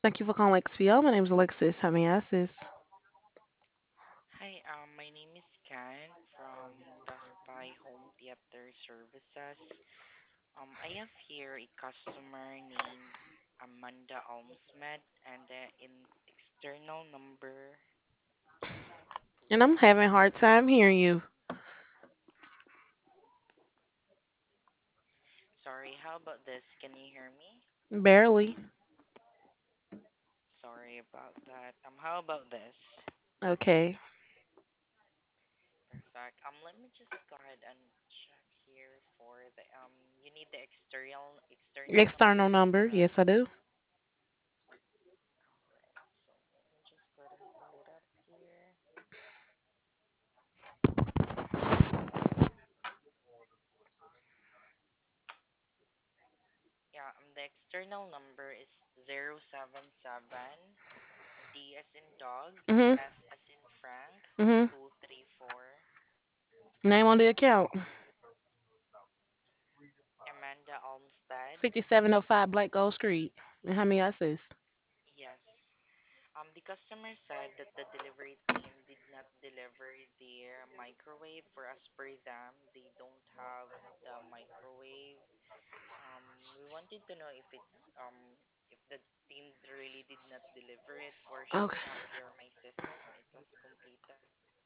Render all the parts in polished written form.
Thank you for calling XPO. My name is Alexis. How may I assist? Hi, my name is Ken from Best Buy Home Theater Services. I have here a customer named Amanda Olmsmed, and the external number. And I'm having a hard time hearing you. Sorry, how about this? Can you hear me? Barely. Sorry about that. How about this? Okay. Perfect. Let me just go ahead and check here for the You need the external number. External Is that number. right? Yes, I do. All right. So let me just go ahead and pull it up here. Yeah, the external number is 077 D as in dog, Mhm. F as in Frank, Mhm. 234. Name on the account. Amanda Olmsted. 5705 Black Gold Street. And how may I assist? Yes. The customer said that the delivery team did not deliver their microwave. For as per them, they don't have the microwave. We wanted to know if the team really did not deliver it, or Okay. showing up here on my system, it was completed.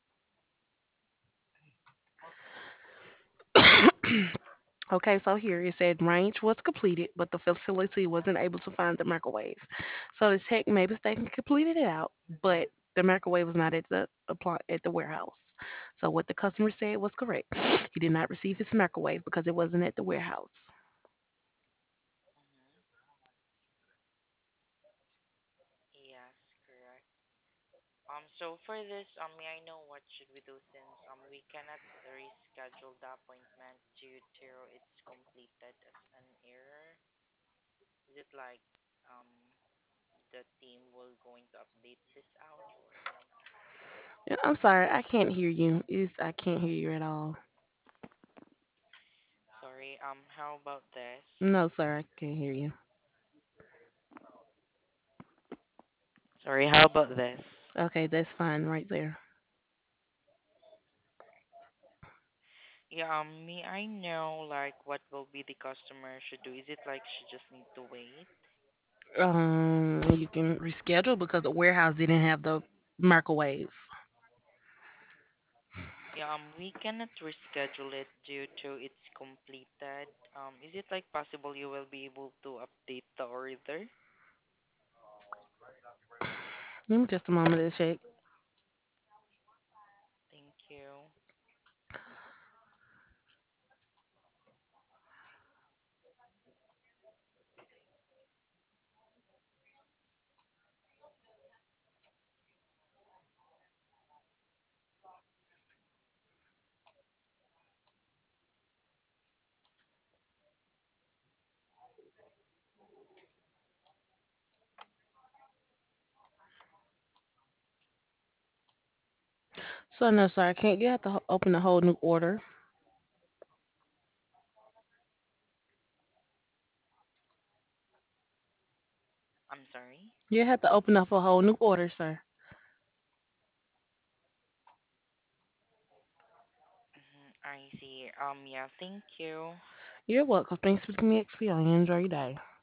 Okay, so here it said range was completed, but the facility wasn't able to find the microwave. So the tech may mistakenly completed it out, but the microwave was not at the warehouse. So what the customer said was correct. He did not receive his microwave because it wasn't at the warehouse. Mm-hmm. Yes, correct. So for this, may I know what should we do since we cannot reschedule the appointment due to it's completed as an error? Is it like um the team will going to update this out or not? And I'm sorry, I can't hear you. I can't hear you at all. Sorry. How about this? No, sir, I can't hear you. Sorry. How about this? Okay, that's fine right there. Yeah. May I know like what will be the customer should do? Is it like she just need to wait? You can reschedule because the warehouse didn't have the microwave. Yeah, we cannot reschedule it due to it's completed. Is it like possible you will be able to update the order? Give me just a moment to check. Thank you. So no, sir, I can't. You have to open a whole new order. I'm sorry. You have to open up a whole new order, sir. I see. Yeah, thank you. You're welcome. Thanks for giving me XP. You enjoy your day.